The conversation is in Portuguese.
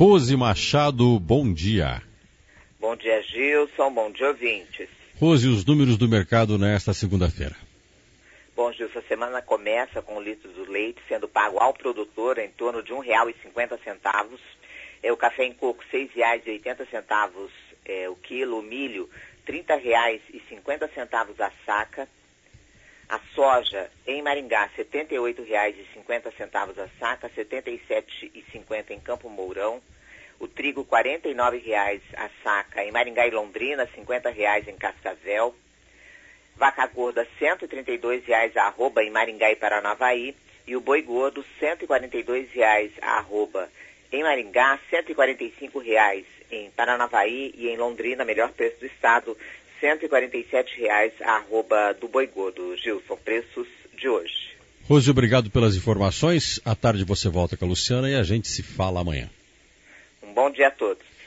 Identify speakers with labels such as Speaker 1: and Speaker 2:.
Speaker 1: Rose Machado, bom dia.
Speaker 2: Bom dia, Gilson. Bom dia, ouvintes.
Speaker 1: Rose, os números do mercado nesta segunda-feira.
Speaker 2: Bom, Gilson, a semana começa com o litro do leite sendo pago ao produtor em torno de R$ 1,50. O café em coco, R$ 6,80 o quilo. O milho, R$ 30,50 a saca. A soja em Maringá, R$ 78,50 a saca, R$ 77,50 em Campo Mourão. O trigo, R$ 49,00 a saca em Maringá e Londrina, R$ 50,00 em Cascavel. Vaca gorda, R$ 132,00 a arroba em Maringá e Paranavaí. E o boi gordo, R$ 142,00 a arroba em Maringá, R$ 145,00 em Paranavaí e em Londrina, melhor preço do estado, R$ 147,00 a arroba do boi gordo. Gilson, preços de hoje.
Speaker 1: Rose, obrigado pelas informações. À tarde você volta com a Luciana e a gente se fala amanhã.
Speaker 2: Um bom dia a todos.